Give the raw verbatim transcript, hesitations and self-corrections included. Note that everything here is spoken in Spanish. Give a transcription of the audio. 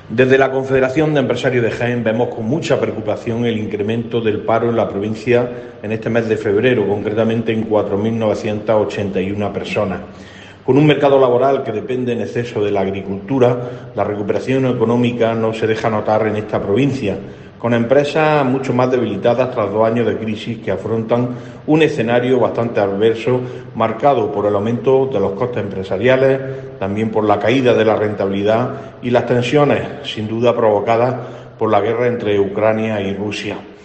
Desde la Confederación de Empresarios de Jaén vemos con mucha preocupación el incremento del paro en la provincia en este mes de febrero, concretamente en cuatro mil novecientas ochenta y una personas. Con un mercado laboral que depende en exceso de la agricultura, la recuperación económica no se deja notar en esta provincia, con empresas mucho más debilitadas tras dos años de crisis que afrontan un escenario bastante adverso, marcado por el aumento de los costes empresariales, también por la caída de la rentabilidad y las tensiones, sin duda provocadas por la guerra entre Ucrania y Rusia.